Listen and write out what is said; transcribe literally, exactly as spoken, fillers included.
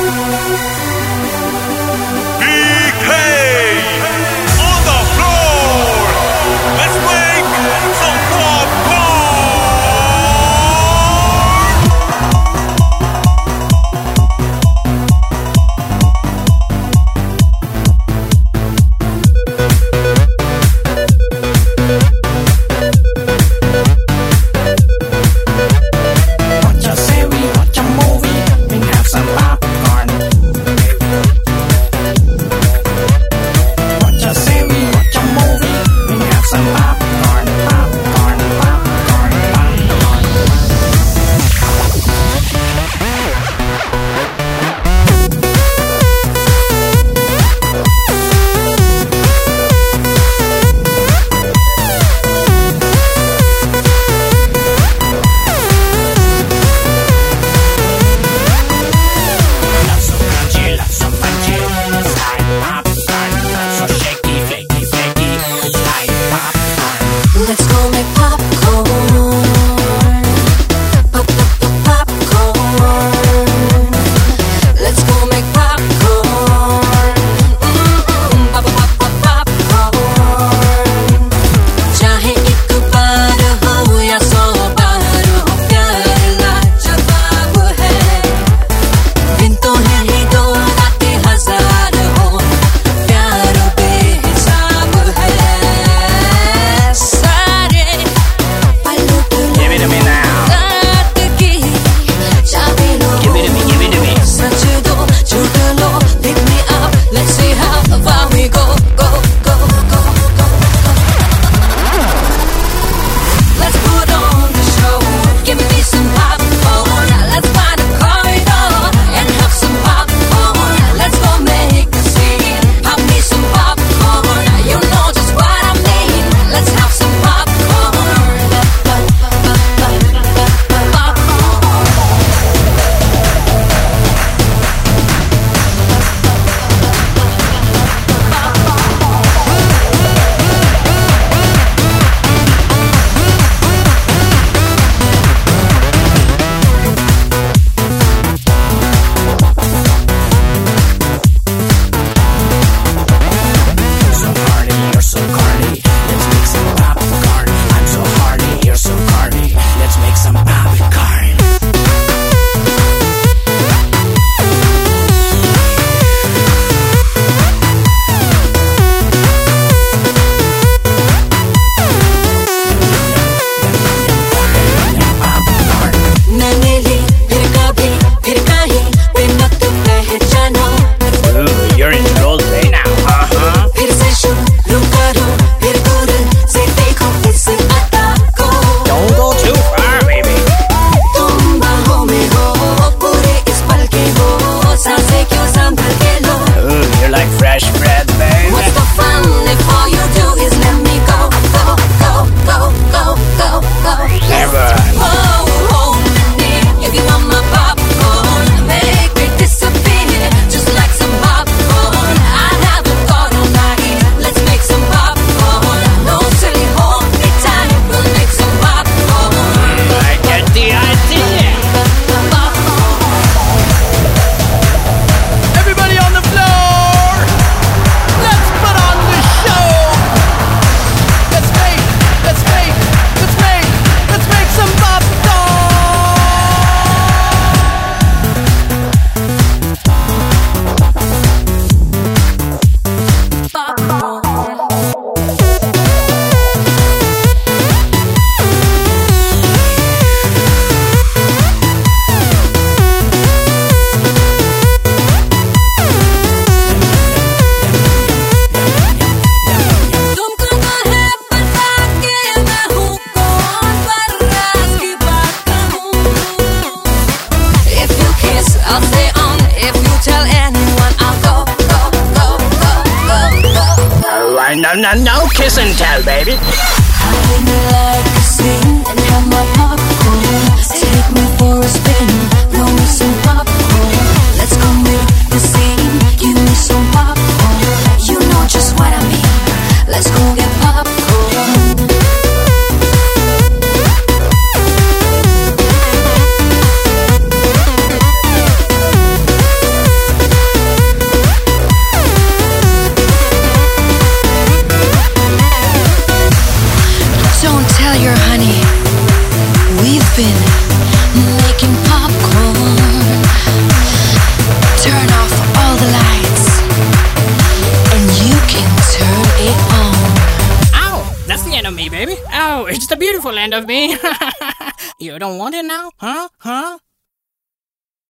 No, no, no kiss and tell, baby. I like to sing and have my popcorn. Take me for a spin, blow me some popcorn. Let's go make the scene, give me some popcorn. You know just what I mean. Let's go get popcorn. land of me, baby. Oh, it's the beautiful land of me. You don't want it now? Huh? Huh?